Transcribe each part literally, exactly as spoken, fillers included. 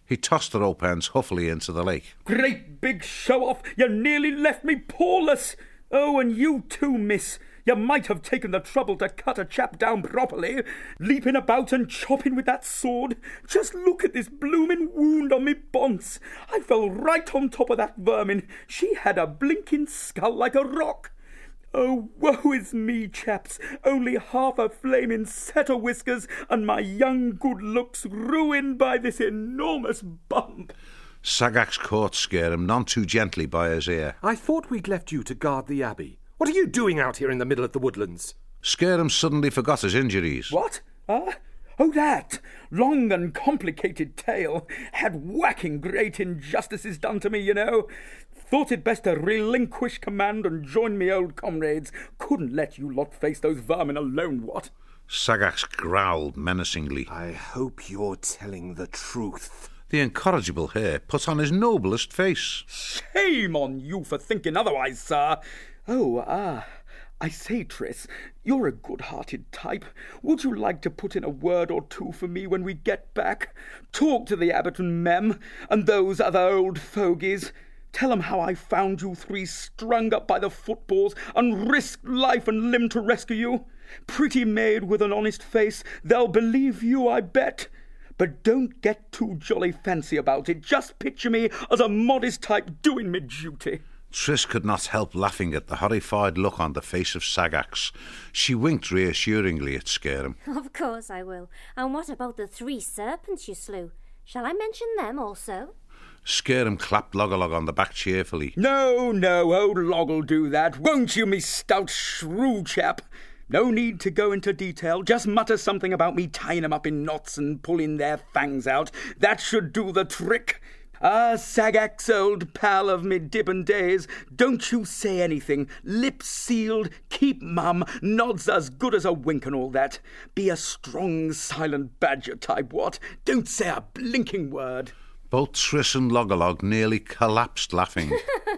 He tossed the rope ends huffily into the lake. Great big show-off! You nearly left me pawless! Oh, and you too, miss. You might have taken the trouble to cut a chap down properly, leaping about and chopping with that sword. Just look at this bloomin' wound on me bonce. I fell right on top of that vermin. She had a blinking skull like a rock. Oh, woe is me, chaps. Only half a flaming set of whiskers, and my young good looks ruined by this enormous bump. Sagax caught Scarum none too gently by his ear. I thought we'd left you to guard the abbey. What are you doing out here in the middle of the woodlands? Scarum suddenly forgot his injuries. What? Ah? Uh, oh, that. Long and complicated tale. Had whacking great injustices done to me, you know. Thought it best to relinquish command and join me old comrades. Couldn't let you lot face those vermin alone, what? Sagax growled menacingly. I hope you're telling the truth. The incorrigible hare put on his noblest face. Shame on you for thinking otherwise, sir. Oh, ah, I say, Triss, you're a good-hearted type. Would you like to put in a word or two for me when we get back? Talk to the abbot and mem, and those other old fogies. Tell 'em how I found you three strung up by the footballs and risked life and limb to rescue you. Pretty maid with an honest face, they'll believe you, I bet. But don't get too jolly fancy about it. Just picture me as a modest type doing me duty. Triss could not help laughing at the horrified look on the face of Sagax. She winked reassuringly at Scarum. Of course I will. And what about the three serpents you slew? Shall I mention them also? Scarum clapped Loggerlog on the back cheerfully. No, no, old Log'll do that. Won't you, me stout shrew chap? No need to go into detail. Just mutter something about me tying 'em up in knots and pulling their fangs out. That should do the trick. Ah, Sagax, old pal of me Dibbon days, don't you say anything. Lips sealed, keep mum, nods as good as a wink and all that. Be a strong, silent badger type, what? Don't say a blinking word. Both Triss and Loggerlog nearly collapsed laughing.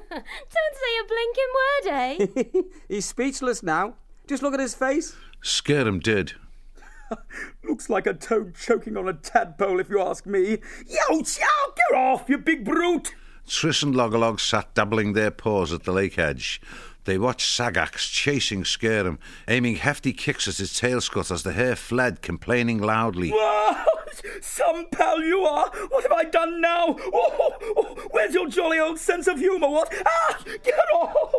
Don't say a blinking word, eh? He's speechless now. Just look at his face. Scarum did. Looks like a toad choking on a tadpole, if you ask me. Youch! Yow! Get off, you big brute! Triss and Loggerlog sat dabbling their paws at the lake edge. They watched Sagax chasing Scarum, aiming hefty kicks at his tail scut as the hare fled, complaining loudly. Whoa! Some pal you are! What have I done now? Oh, oh, oh, where's your jolly old sense of humour, what? Ah! Get off!